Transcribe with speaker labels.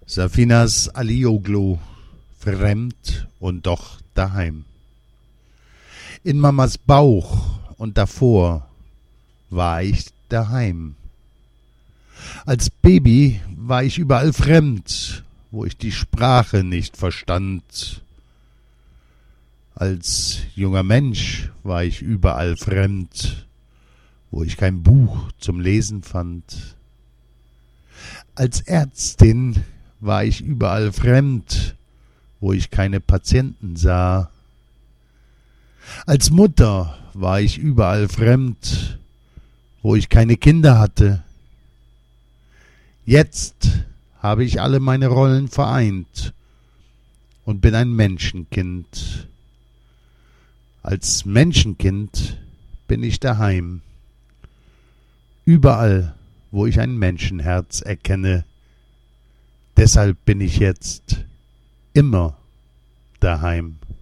Speaker 1: Safinas Alioglu, fremd und doch daheim. In Mamas Bauch und davor war ich daheim. Als Baby war ich überall fremd, wo ich die Sprache nicht verstand. Als junger Mensch war ich überall fremd, wo ich kein Buch zum Lesen fand. Als Ärztin war ich überall fremd, wo ich keine Patienten sah. Als Mutter war ich überall fremd, wo ich keine Kinder hatte. Jetzt habe ich alle meine Rollen vereint und bin ein Menschenkind. Als Menschenkind bin ich daheim. Überall, wo ich ein Menschenherz erkenne. Deshalb bin ich jetzt immer daheim.